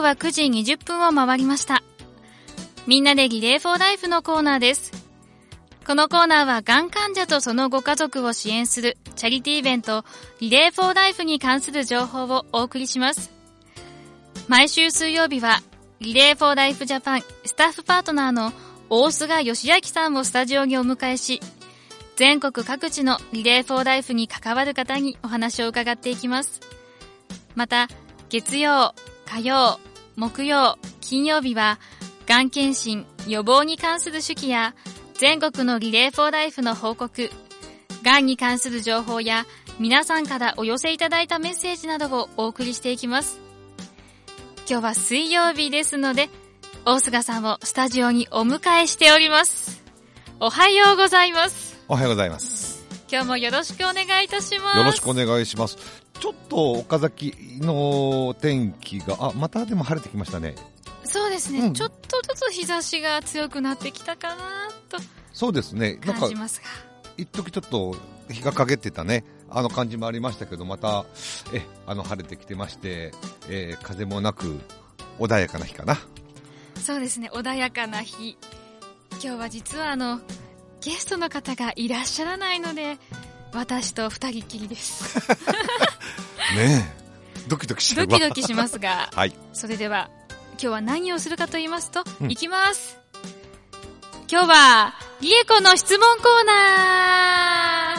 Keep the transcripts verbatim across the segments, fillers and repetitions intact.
はくじにじゅっぷんを回りました。みんなでリレーフォーライフのコーナーです。このコーナーはがん患者とそのご家族を支援するチャリティーイベントリレーフォーライフに関する情報をお送りします。毎週水曜日はリレーフォーライフジャパンスタッフパートナーの大須賀義明さんをスタジオにお迎えし、全国各地のリレーフォーライフに関わる方にお話を伺っていきます。また月曜、火曜、木曜、金曜日はがん検診、予防に関する手記や全国のリレーフォーライフの報告、がんに関する情報や皆さんからお寄せいただいたメッセージなどをお送りしていきます。今日は水曜日ですので、大須賀さんをスタジオにお迎えしております。おはようございます。 おはようございます。 今日もよろしくお願いいたします。 よろしくお願いします。ちょっと岡崎の天気が、あ、またでも晴れてきましたね。 そうですね、うん、ちょっとずつ日差しが強くなってきたかなとそうですね、なんか感じますが、 一時ちょっと日が陰ってたね、あの感じもありましたけど、またえあの晴れてきてまして、えー、風もなく穏やかな日かな。 そうですね、穏やかな日。今日は実はあのゲストの方がいらっしゃらないので、私と二人きりですねえ、ドキドキします。 ドキドキしますが、 はい、それでは今日は何をするかと言いますと、 うん、 いきます。今日はリエコの質問コーナ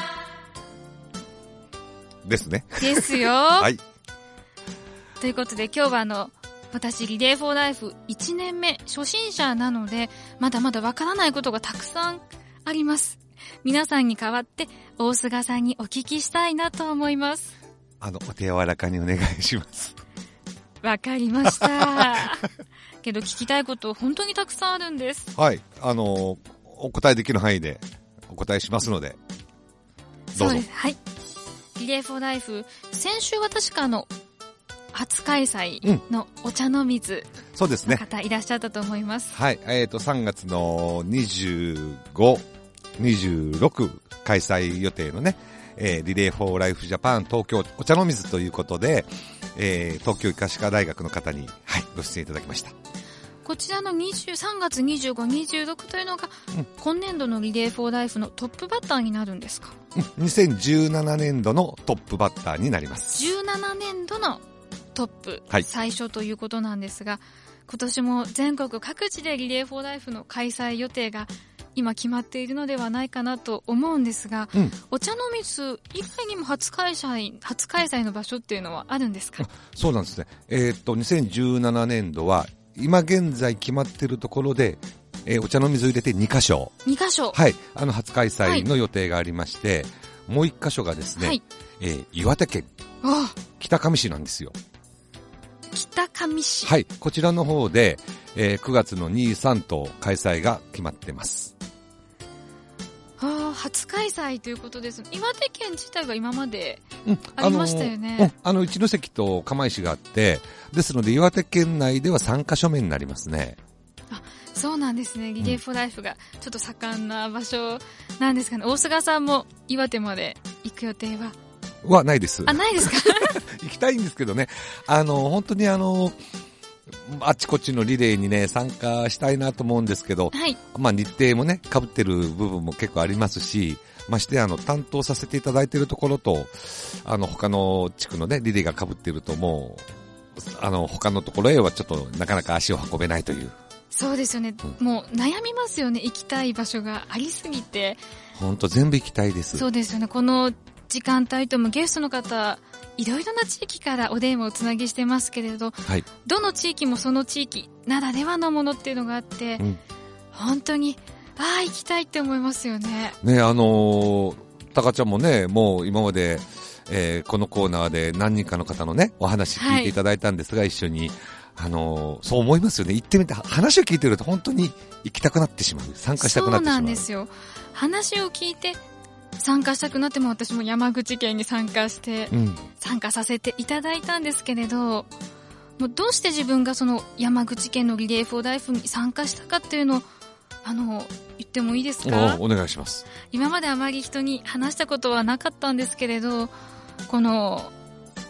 ーですね。 ですよ。 はい。 ということで今日はあの私リレーフォーライフいちねんめ初心者なので、まだまだわからないことがたくさんあります。皆さんに代わって大須賀さんにお聞きしたいなと思います。 あのお手柔らかにお願いします。 わかりましたけど聞きたいこと本当にたくさんあるんです。 はい、あのお答えできる範囲でお答えしますのでどうぞ。 そうです、はい。リレーフォーライフ、先週は確かあの初開催のお茶の水の方いらっしゃったと思います。 うん、はい、えーとさんがつのにじゅうご、にじゅうろく開催予定のね、えー、リレーフォーライフジャパン東京お茶の水ということで、えー、東京医科歯科大学の方に、はい、ご出演いただきました。 こちらのさんがつにじゅうご、にじゅうろくというのが、うん、今年度のリレーフォーライフのトップバッターになるんですか？ うん、にせんじゅうななねんどのトップバッターになります。 じゅうななねんどのトップ、はい、最初ということなんですが、今年も全国各地でリレーフォーライフの開催予定が今決まっているのではないかなと思うんですが、うん、お茶の水以外にも初開催、初開催の場所っていうのはあるんですか？ そうなんですね。えー、っとにせんじゅうななねんどは今現在決まっているところで、えー、お茶の水を入れてにかしょ、 にかしょ、 はい、あの初開催の予定がありまして、はい、もういっかしょがですね、はい、えー、岩手県北上市なんですよ。 北上市、 はい、こちらの方で、えー、くがつのに、さんと開催が決まってます。 あ、初開催ということです。岩手県自体は今までありましたよね。 うん、あの、あの一関と釜石があって、ですので岩手県内ではさんかしょめになりますね。 あ、そうなんですね。リレーフォーライフがちょっと盛んな場所なんですかね。大須賀さんも岩手まで行く予定ははないです。 あ、ないですか？ 行きたいんですけどね。あの本当にあのあちこちのリレーにね参加したいなと思うんですけど、 はい、 まあ日程もね被ってる部分も結構ありますし、ましてあの担当させていただいているところとあの他の地区のねリレーが被っていると、もうあの他のところへはちょっとなかなか足を運べないという。 そうですよね、うん、もう悩みますよね。行きたい場所がありすぎて。 本当全部行きたいです。 そうですよね。この時間帯ともゲストの方いろいろな地域からお電話をつなぎしてますけれど、はい、どの地域もその地域ならではのものっていうのがあって、うん、本当にああ行きたいって思いますよね。 ね、あのー、タカちゃんもねもう今まで、えー、このコーナーで何人かの方のねお話聞いていただいたんですが、はい、一緒にあのー、そう思いますよね。行ってみて話を聞いてると本当に行きたくなってしまう、参加したくなってしまう。 そうなんですよ。話を聞いて参加したくなっても、私も山口県に参加して、うん、参加させていただいたんですけれど、もうどうして自分がその山口県のリレーフォーライフに参加したかっていうのをあの言ってもいいですか？ お、お願いします。 今まであまり人に話したことはなかったんですけれど、この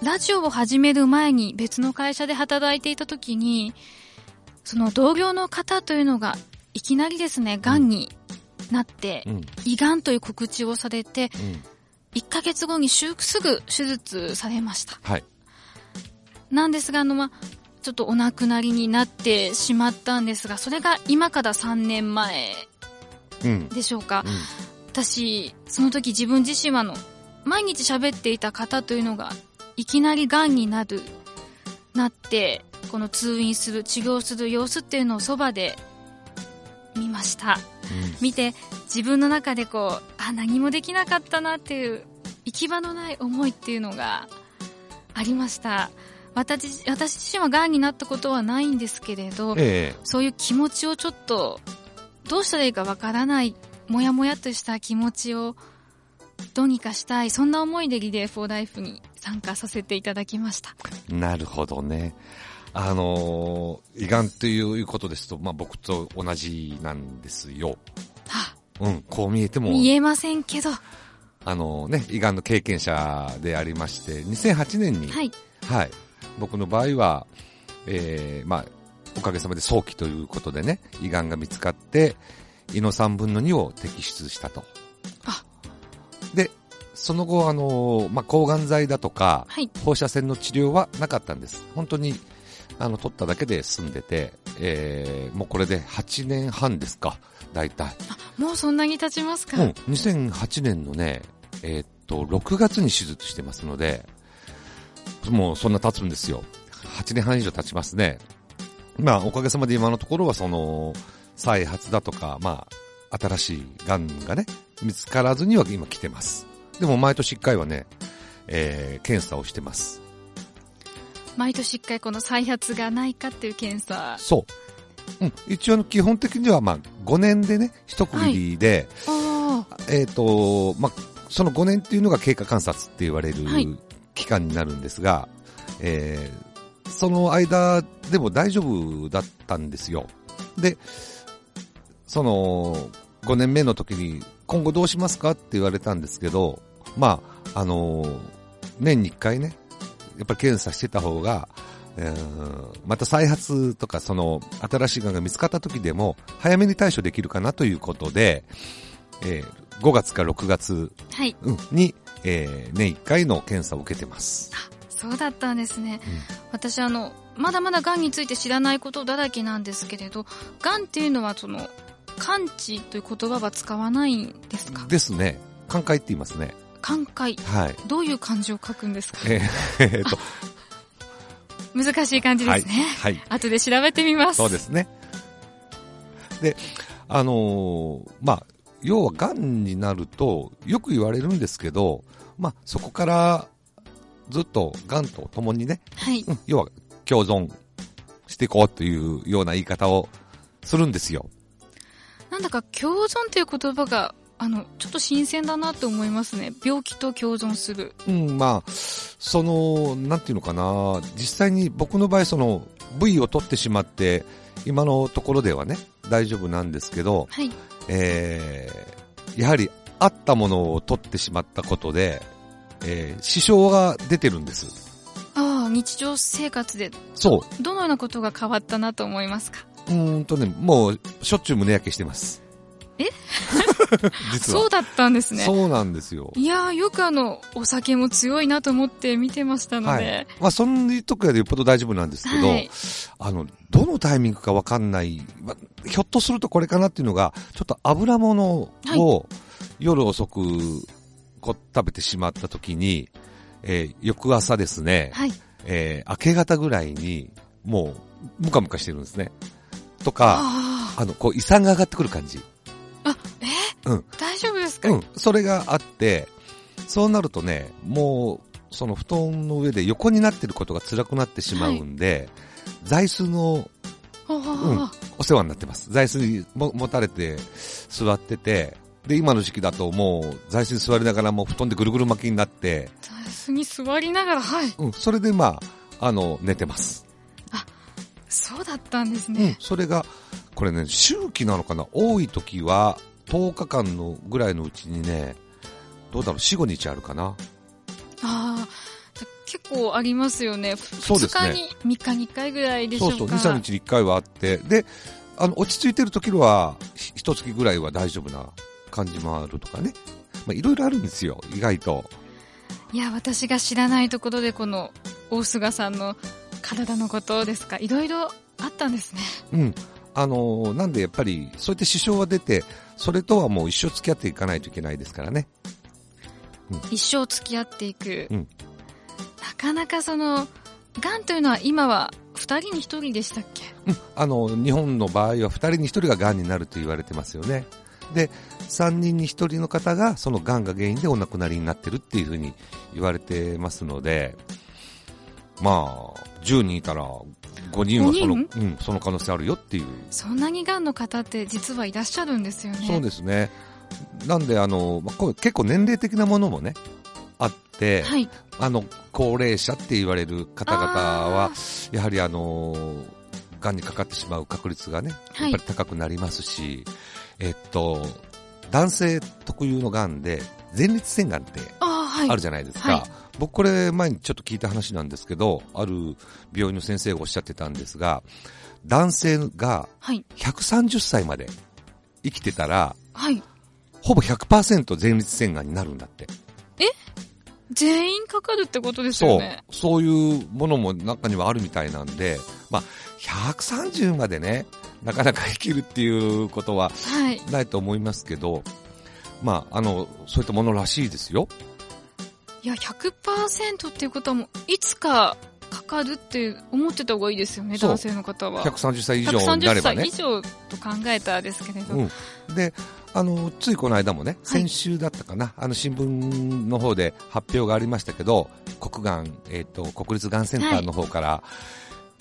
ラジオを始める前に別の会社で働いていた時に、その同僚の方というのがいきなりですね、癌になって、うん、胃癌という告知をされて、うん、いっかげつごにすぐ手術されました。 はい。 なんですが、あの、ま、ちょっとお亡くなりになってしまったんですが、それが今からさんねんまえでしょうか。うんうん、私、その時自分自身はあの、毎日喋っていた方というのが、いきなり癌になる、なって、この通院する、治療する様子っていうのをそばで見ました。うん、見て、自分の中でこう、あ、何もできなかったなっていう、行き場のない思いっていうのがありました。私、私自身は癌になったことはないんですけれど、ええ、そういう気持ちをちょっと、どうしたらいいかわからない、もやもやとした気持ちをどうにかしたい、そんな思いでリレーフォーライフに参加させていただきました。 なるほどね。あのー、胃がんということですと、まあ、僕と同じなんですよ。 はうん、こう見えても。 見えませんけど。 あのー、ね、胃がんの経験者でありまして、にせんはちねんに、 はい。 はい。僕の場合は、えー、まあ、おかげさまで早期ということでね、胃がんが見つかって、胃のさんぶんのにを摘出したと。 あ。 で、その後、あのー、まあ、抗がん剤だとか、 はい、 放射線の治療はなかったんです。本当に、あの、取っただけで済んでて、えー、もうこれではちねんはんですか、大体。 あ、もうそんなに経ちますか？ うん、にせんはちねんのね、えー、っと、ろくがつに手術してますので、もうそんな経つんですよ。はちねんはん以上経ちますね。まあ、おかげさまで今のところはその、再発だとか、まあ、新しい癌がね、見つからずには今来てます。でも毎年いっかいはね、えー、検査をしてます。 毎年いっかいこの再発がないかっていう検査。 そう。うん。一応基本的にはまあごねんでね、一区切りで、 はい、 えっ、ー、と、まあ、そのごねんっていうのが経過観察って言われる期間になるんですが、はい、えー、その間でも大丈夫だったんですよ。で、そのごねんめの時に今後どうしますかって言われたんですけど、まあ、あのー、年にいっかいね、やっぱり検査してた方が、えー、また再発とかその新しいがんが見つかった時でも早めに対処できるかなということで、えー、ごがつかろくがつ、 はい、 うん、に、えー、年いっかいの検査を受けてます。 あ、そうだったんですね。うん、私あのまだまだがんについて知らないことだらけなんですけれど、がんっていうのはその完治という言葉は使わないんですか？ ですね。寛解って言いますね。 寛解。 はい。 どういう漢字を書くんですか？ えー、えー、と難しい漢字ですね。 はい。はい、 後で調べてみます。 そうですね。で、あのー、まあ、要はがんになるとよく言われるんですけど、まあ、そこからずっとがんと共にね、 はい、 うん、要は共存していこうというような言い方をするんですよ。 なんだか共存という言葉があのちょっと新鮮だなと思いますね。病気と共存する。 うん、まあそのなんていうのかな、実際に僕の場合その部位を取ってしまって今のところではね大丈夫なんですけど、 はい、 えー、やはりあったものを取ってしまったことで、えー、支障が出てるんです。 ああ、日常生活でそう。 どのようなことが変わったなと思いますか？ うーんとね、もうしょっちゅう胸焼けしてます。 え実はそうだったんですね。 そうなんですよ。 いやー、よくあのお酒も強いなと思って見てましたので、はい、 まあそんな時はよっぽど大丈夫なんですけど、はい、あのどのタイミングかわかんない、まあ、ひょっとするとこれかなっていうのが、ちょっと油物を夜遅くこう食べてしまった時に、えー、翌朝ですね、 はい、 えー、明け方ぐらいにもうムカムカしてるんですね。とか、あ, あのこう胃酸が上がってくる感じ。 あ、えー、うん、大丈夫ですか？ うん、それがあって、そうなるとね、もうその布団の上で横になってることが辛くなってしまうんで、はい、座椅子の、うん、お世話になってます。座椅子にも持たれて座ってて、で今の時期だともう座椅子に座りながらもう布団でぐるぐる巻きになって、 座椅子に座りながら、はい、 うん、それでまああの寝てます。 あ、そうだったんですね。 うん、それがこれね、周期なのかな、多い時はとおかかんのぐらいのうちにね、どうだろう、よん、ごにちあるかな。 ああ、 結構ありますよね。 そうですね。 ふつかにみっかにいっかいぐらいでしょうか。 そうそう、に、さんにちにいっかいはあって、で、あの、落ち着いてる時は、ひとつきぐらいは大丈夫な感じもあるとかね。まあ、いろいろあるんですよ、意外と。 いや、私が知らないところでこの大菅さんの体のことですか、いろいろあったんですね。 うん。あのー、なんでやっぱり、そうやって支障が出て、それとはもう一生付き合っていかないといけないですからね。 うん、一生付き合っていく。 うん。 なかなかその、がんというのは今はふたりにひとりでしたっけ？ うん。あの、日本の場合はふたりにひとりががんになると言われてますよね。で、さんにんにひとりの方がそのがんが原因でお亡くなりになってるっていうふうに言われてますので、まあ、じゅうにんいたらごにんはその、うん、その可能性あるよっていう。 そんなにがんの方って実はいらっしゃるんですよね。 そうですね。なんであの、まあ、こう結構年齢的なものもね、あって、はい、あの、高齢者って言われる方々は、やはりあの、がんにかかってしまう確率がね、やっぱり高くなりますし、はい、えっと、男性特有のがんで、前立腺がんってあるじゃないですか。はいはい、僕これ前にちょっと聞いた話なんですけど、ある病院の先生がおっしゃってたんですが、男性がひゃくさんじゅっさいまで生きてたら、はい、ほぼ ひゃくパーセント 前立腺がんになるんだって。 え？全員かかるってことですよね。 そう、そういうものも中にはあるみたいなんで、まあ、ひゃくさんじゅうまでね、なかなか生きるっていうことはないと思いますけど、はい、まあ、あの、そういったものらしいですよ。 いや、ひゃくパーセント っていうことはもう、いつかかかるって思ってた方がいいですよね、男性の方は。 ひゃくさんじゅっさい以上になればね。 ひゃくさんじゅっさい以上と考えたですけれど。 うん、で、あの、ついこの間もね、先週だったかな、はい、あの、新聞の方で発表がありましたけど、国がん、えっと、国立がんセンターの方から、はい、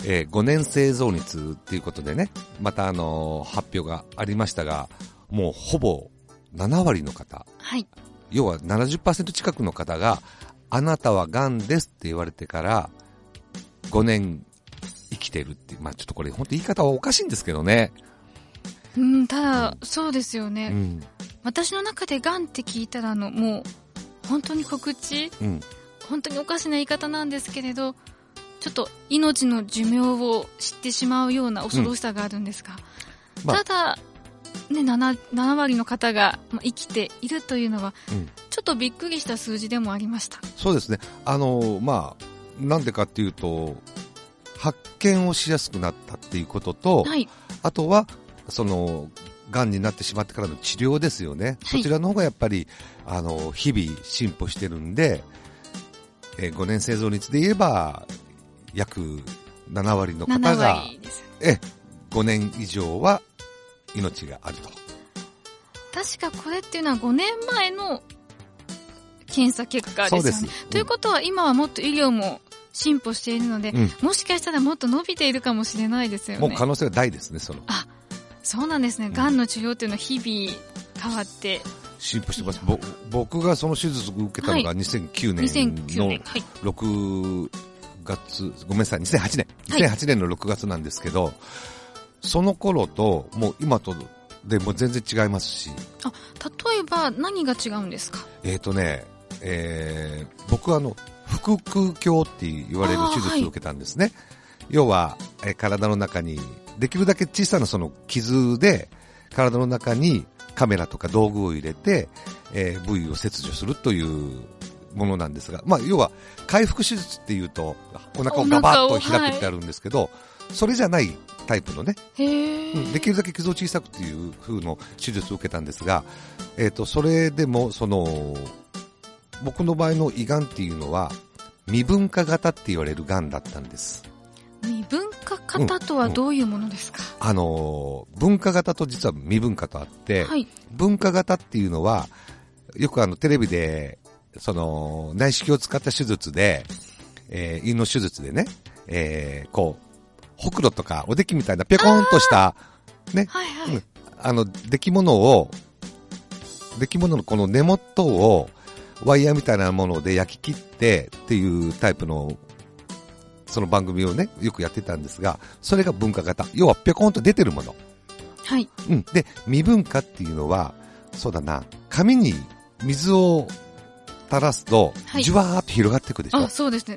えー、ごねん生存率っていうことでね、またあの、発表がありましたが、もうほぼななわりの方、はい、要は ななじゅっパーセント 近くの方が、あなたはがんですって言われてからごねん生きてるっていう、まあちょっとこれ本当言い方はおかしいんですけどね。 うん、ただ、うん、そうですよね、うん、私の中でがんって聞いたらあのもう本当に告知、うん、本当におかしな言い方なんですけれど、ちょっと命の寿命を知ってしまうような恐ろしさがあるんですが、うん、まあ、ただね、7, ななわりの方が生きているというのは、うん、ちょっとびっくりした数字でもありました。 そうですね。あの、まあ、なんでかっていうと、発見をしやすくなったっていうことと、はい、あとは、その、癌になってしまってからの治療ですよね。はい、そちらの方がやっぱり、あの、日々進歩してるんで、えー、ごねん生存率で言えば、約ななわりの方が、ななわりです、え、ごねん以上は、命があると。 確かこれっていうのはごねんまえの検査結果ですよね。そうです。ということは今はもっと医療も進歩しているので、うん、もしかしたらもっと伸びているかもしれないですよね。 もう可能性は大ですね、その。 あ、そうなんですね。がんの治療っていうのは日々変わって。 進歩してます。ぼ僕がその手術を受けたのがにせんきゅうねんのろくがつ、はい、ごめんなさい、にせんはちねん。にせんはちねんのろくがつなんですけど、はい、その頃と、もう今とでも全然違いますし。 あ、例えば何が違うんですか？ えっとね、えー、僕はあの、腹腔鏡って言われる手術を受けたんですね。はい、要は、えー、体の中に、できるだけ小さなその傷で、体の中にカメラとか道具を入れて、えー、部位を切除するというものなんですが、まあ、要は、開腹手術っていうと、お腹をガバッと開くってあるんですけど、はい、それじゃないタイプのね、へー、うん、できるだけ傷を小さくっていう風の手術を受けたんですが、えっと、それでも、その、僕の場合の胃がんっていうのは、未分化型って言われるがんだったんです。 未分化型とはどういうものですか？ うんうん、あの、分化型と実は未分化とあって、はい、分化型っていうのは、よくあの、テレビで、その、内視鏡を使った手術で、えー、胃の手術でね、えー、こう、ほくろとかおできみたいなぴょこんとした、ね、はいはい、うん、あの、出来物を、出来物のこの根元をワイヤーみたいなもので焼き切ってっていうタイプの、その番組をね、よくやってたんですが、それが分化型。要はぴょこんと出てるもの。はい。うん。で、未分化っていうのは、そうだな、紙に水を垂らすと、はい、じゅわーっと広がっていくでしょ。 あ、そうですね。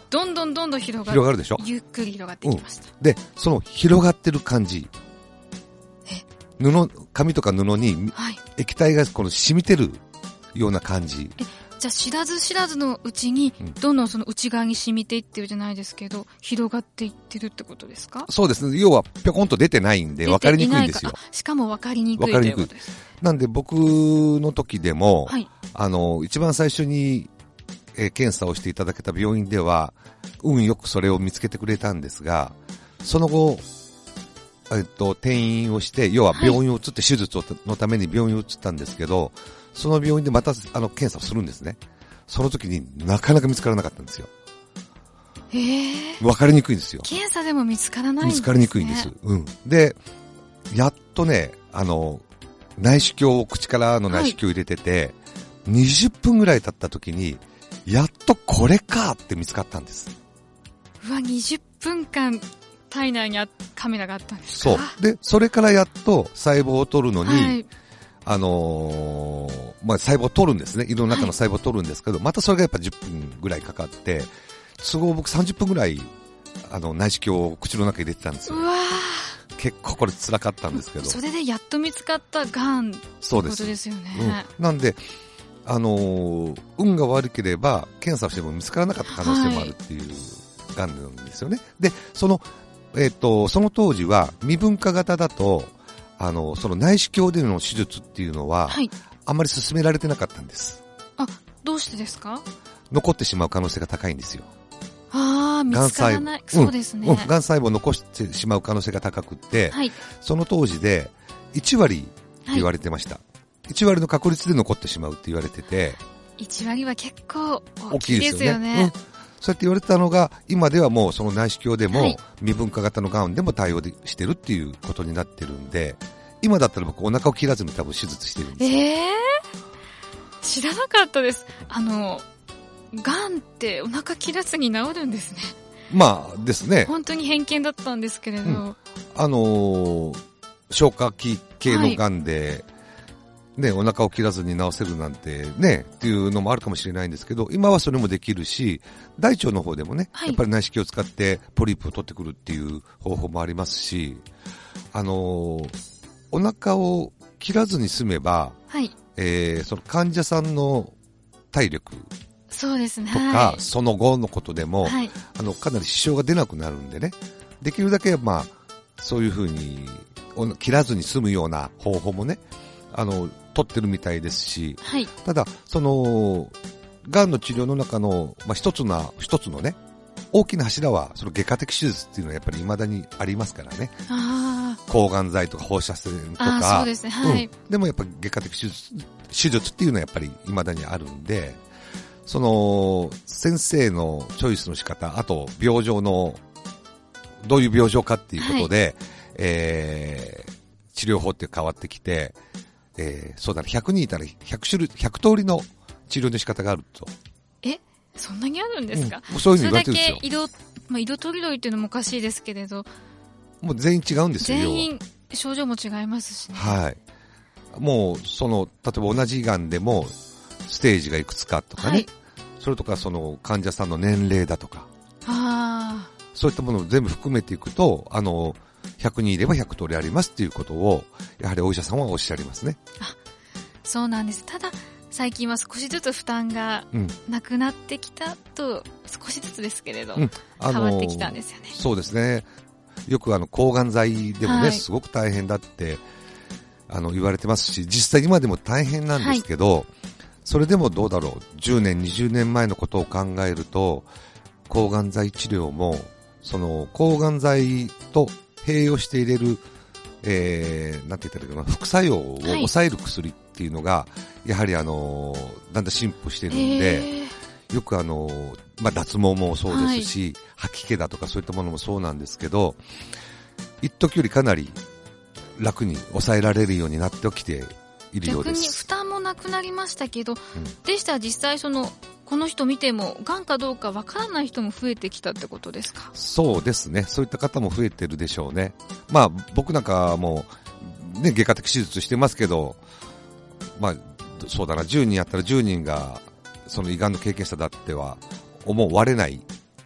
どんどんどんどん広がる。 広がるでしょ。 ゆっくり広がってきました。 うん、で、その広がってる感じ。布、紙とか布に液体がこの染みてるような感じ。 え、じゃあ知らず知らずのうちに、どんどんその内側に染みていってるじゃないですけど、広がっていってるってことですか？ そうですね。要はぴょこんと出てないんで分かりにくいんですよ。 しかも分かりにくいということです。 なんで僕の時でも、 はい、あの、一番最初に、えー、検査をしていただけた病院では、運よくそれを見つけてくれたんですが、その後、えっと、転院をして、要は病院を移って手術のために病院を移ったんですけど、はい、その病院でまたあの検査をするんですね。その時になかなか見つからなかったんですよ。 へー。 わかりにくいんですよ。 検査でも見つからないんですね。 見つかりにくいんです。うん。で、やっとね、あの、内視鏡を口からの内視鏡を入れてて、はい、にじゅっぷんぐらい経った時に、やっとこれかって見つかったんです。 うわ、にじゅっぷんかん体内にあカメラがあったんですか？ そう。で、それからやっと細胞を取るのに、はい、あのー、まあ、細胞を取るんですね。胃の中の細胞を取るんですけど、はい、またそれがやっぱじゅっぷんぐらいかかって、都合僕さんじゅっぷんぐらい、あの、内視鏡を口の中に入れてたんですよ。 うわー。結構これ辛かったんですけど。 それでやっと見つかったがんってことですよね。 うん、なんで、あのー、運が悪ければ、検査をしても見つからなかった可能性もあるっていうがんなんですよね。はい、で、その、えっと、その当時は未分化型だと、あの、その内視鏡での手術っていうのは、はい、あんまり進められてなかったんです。 あ、どうしてですか？ 残ってしまう可能性が高いんですよ。 ああ、見つからない。そうですね。 うん、がん細胞を残してしまう可能性が高くって、はい、その当時でいちわりって言われてました。はい、いちわりの確率で残ってしまうって言われてて。 いちわりは結構大きいですよね。大きいですよね。うん、 そうやって言われてたのが、今ではもうその内視鏡でも、はい、未分化型のがんでも対応でしてるっていうことになってるんで、今だったら僕お腹を切らずに多分手術してるんですよ。 えー、知らなかったです。あの、がんってお腹切らずに治るんですね。 まあですね。 本当に偏見だったんですけれど。うん、 あのー、消化器系のがんで、はい、ね、お腹を切らずに治せるなんてね、っていうのもあるかもしれないんですけど、今はそれもできるし、大腸の方でもね、はい、やっぱり内視鏡を使ってポリープを取ってくるっていう方法もありますし、あのー、お腹を切らずに済めば、はい、えー、その患者さんの体力そうですね。 とか、はい、その後のことでも、はい、あの、かなり支障が出なくなるんでね。できるだけ、まあ、そういうふうに、切らずに済むような方法もね、あの、取ってるみたいですし、はい、ただ、その、癌の治療の中の、まあ、一つな、一つのね、大きな柱は、その外科的手術っていうのはやっぱり未だにありますからね。あ抗がん剤とか放射線とか。 そうですね、はい、うん。 でもやっぱり外科的手術、手術っていうのはやっぱり未だにあるんで、その、先生のチョイスの仕方、あと、病状の、どういう病状かっていうことで、はい、えー、治療法って変わってきて、えー、そうだね、ひゃくにんいたらひゃく種類、ひゃく通りの治療の仕方があると。 え、そんなにあるんですか？ うん、そういうふうに言われてるんですよ。 それだけ色、まあ、色とりどりっていうのもおかしいですけれど。 もう全員違うんですよ。 全員、症状も違いますしね。 はい。もう、その、例えば同じ癌でも、ステージがいくつかとかね、はい、それとかその患者さんの年齢だとか、あそういったものを全部含めていくと、あの、ひゃくにんいればひゃく通りありますっていうことを、やはりお医者さんはおっしゃりますね。 あ、そうなんです。ただ、最近は少しずつ負担がなくなってきたと、うん、少しずつですけれど、うん、あのー、変わってきたんですよね。 そうですね。よくあの、抗がん剤でもね、はい、すごく大変だって、あの、言われてますし、実際今でも大変なんですけど、はい、それでもどうだろう、じゅうねん、にじゅうねんまえのことを考えると、抗がん剤治療も、その、抗がん剤と併用して入れる、えー、なんて言ったらいいかな、副作用を抑える薬っていうのが、はい、やはりあの、だんだん進歩してるんで、よくあの、まあ、脱毛もそうですし、はい、吐き気だとかそういったものもそうなんですけど、一時よりかなり楽に抑えられるようになってきているようです。 逆に負担もなくなりましたけど、うん、でしたら実際その、この人見ても、癌かどうかわからない人も増えてきたってことですか？ そうですね。そういった方も増えてるでしょうね。まあ、僕なんかも、ね、外科的手術してますけど、まあ、そうだな、じゅうにんやったらじゅうにんが、その胃がんの経験者だっては思われない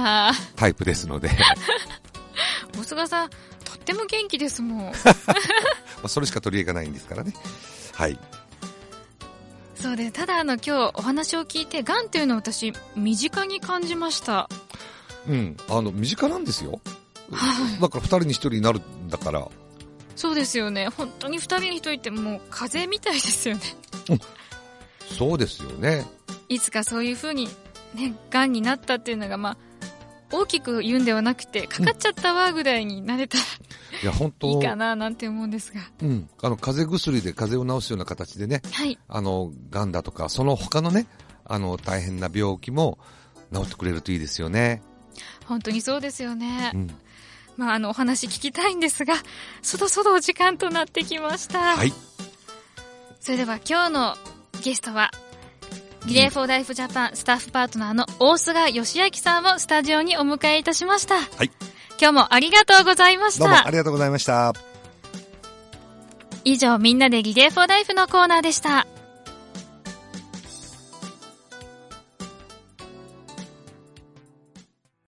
あタイプですので。 大菅さん、とっても元気ですもん。 まあそれしか取り柄がないんですからね。はい。 そうです。ただあの今日お話を聞いて、がんっていうのを私身近に感じました。 うん、あの身近なんですよ。 はい。 だからふたりにひとりになるんだから。 そうですよね。本当にふたりにひとりってもう風邪みたいですよね。 うん、そうですよね。 いつかそういう風にね、がんになったっていうのがまあ大きく言うんではなくて、かかっちゃったわぐらいになれたら、 いや本当いいかななんて思うんですが。 うん、あの風邪薬で風邪を治すような形でね、 はい。あのがんだとかその他のね、あの大変な病気も治ってくれるといいですよね。 本当にそうですよね。 うん、 まああのお話聞きたいんですが、そろそろお時間となってきました。 はい。 それでは今日のゲストはリレーフォーライフジャパンスタッフパートナーの大菅義明さんをスタジオにお迎えいたしました。 はい。 今日もありがとうございました。 どうもありがとうございました。 以上、みんなでリレーフォーライフのコーナーでした。